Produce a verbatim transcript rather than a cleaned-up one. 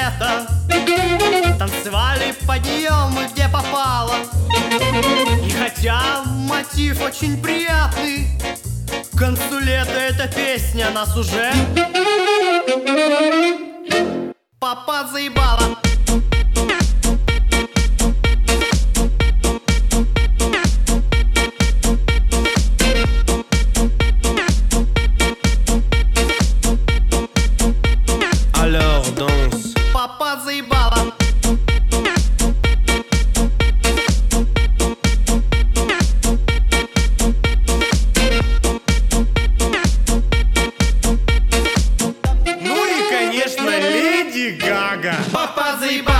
лето, танцевали подъем, где попало. И хотя мотив очень приятный, к концу лета эта песня нас уже попа заебала. Alors danse. Попа заебала. Ну и, конечно, Леди Гага. Попа заебала.